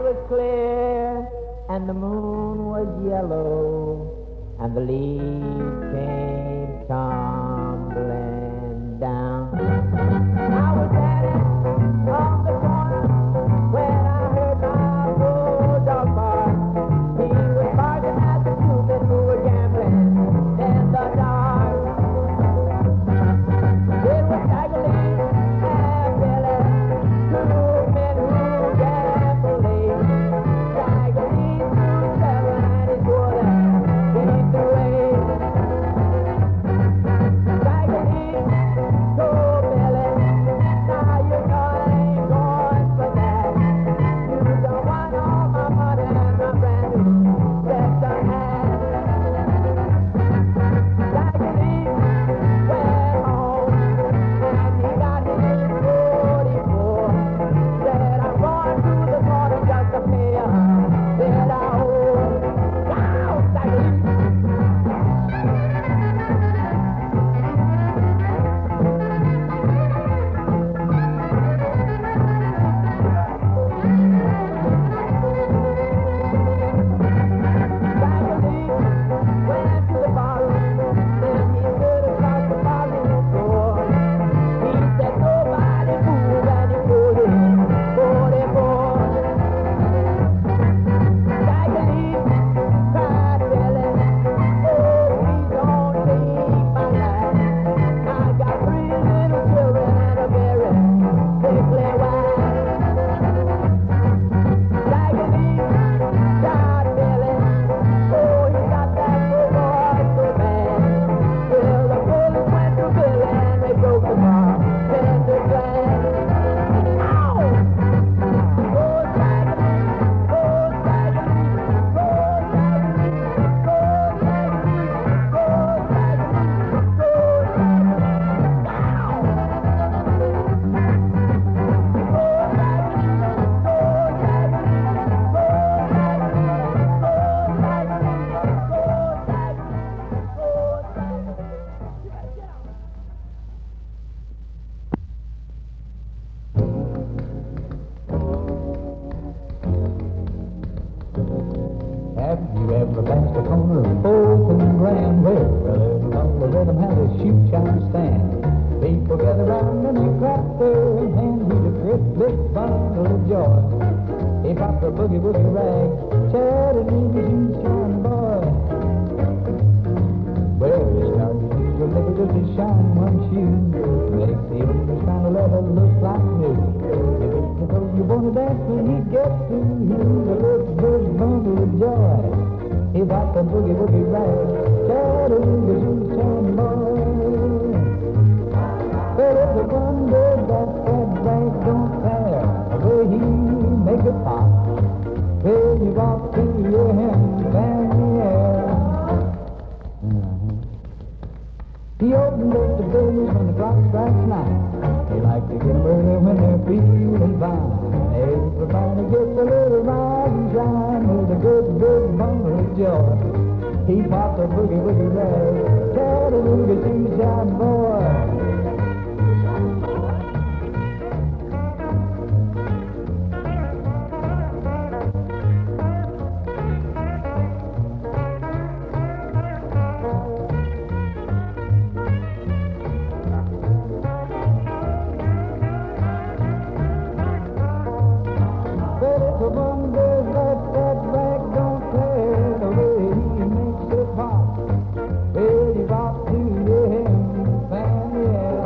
was clear, and the moon was yellow, and the leaves came tumbling down. I was standing on the corner when I heard my bulldog bark. He was barking at the stupid who were gambling in the dark. It was Tiger Lee and Billy, two men who gambled late. Tiger Lee threw 7 and he swore that he threw 8. Tiger Lee told Billy, now you know I ain't going for that. You don't want all my money and my brand new Stetson hat. Tiger Lee went home and he got his 44. Said I'm going to the corner just to pay her that I owe. Wow, Tiger Lee. Tiger Lee went to the barroom, then he stood across the barroom floor. He said, nobody move, and he put in 44. Tiger Lee cried, Billy, oh, please don't take my life. I got 3 little children and a very sickly wife. Tiger Lee shot Billy, oh, he got that poor boy so bad. Well, the bullets went to Billy and they broke the bar tender glass. Ow! Go Tiger Lee, go Tiger Lee, go Tiger Lee, go Tiger Lee, go Tiger Lee, go Tiger Lee. Ow! Go Tiger Lee, go Tiger Lee, go Tiger Lee, go Tiger Lee, go Tiger Lee, go Tiger Lee. You better get out. Have you ever passed a corner of 4th and Grand where along the rhythm has a shoot shine stand? People gather round and they clap their hands with a great big bundle of joy. He popped a boogie woogie rag, Chattanooga shoe shine boy. Well, it's hard to use a nickel just to shine one shoe. Makes even the shine of leather look like new. If it's the road you wanna dance when he gets to you, the little big bundle of joy. He popped a boogie woogie rag, Chattanooga shoe shine boy. But it's a wonder that rag don't tear, the way he make it pop. Well, you walk to your hands and the air. He opened up the doors when the clock strikes 9. They like to get early when they're feeling fine. Everybody gets a little rise and shine with a good big bundle of joy. He popped a boogie woogie rag, Chattanooga shoe shine boy. But it's a wonder that rag don't tear, the way he makes it pop. Well, you got to your hands and the air.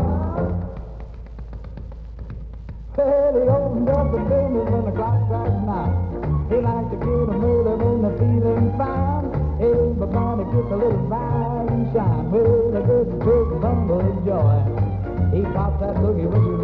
Well, he opened up the business when the clock strikes 9. He likes to get a murder when they're feeling fine. Everybody gets a little rise and shine with a good big bundle of joy. He pops that boogie woogie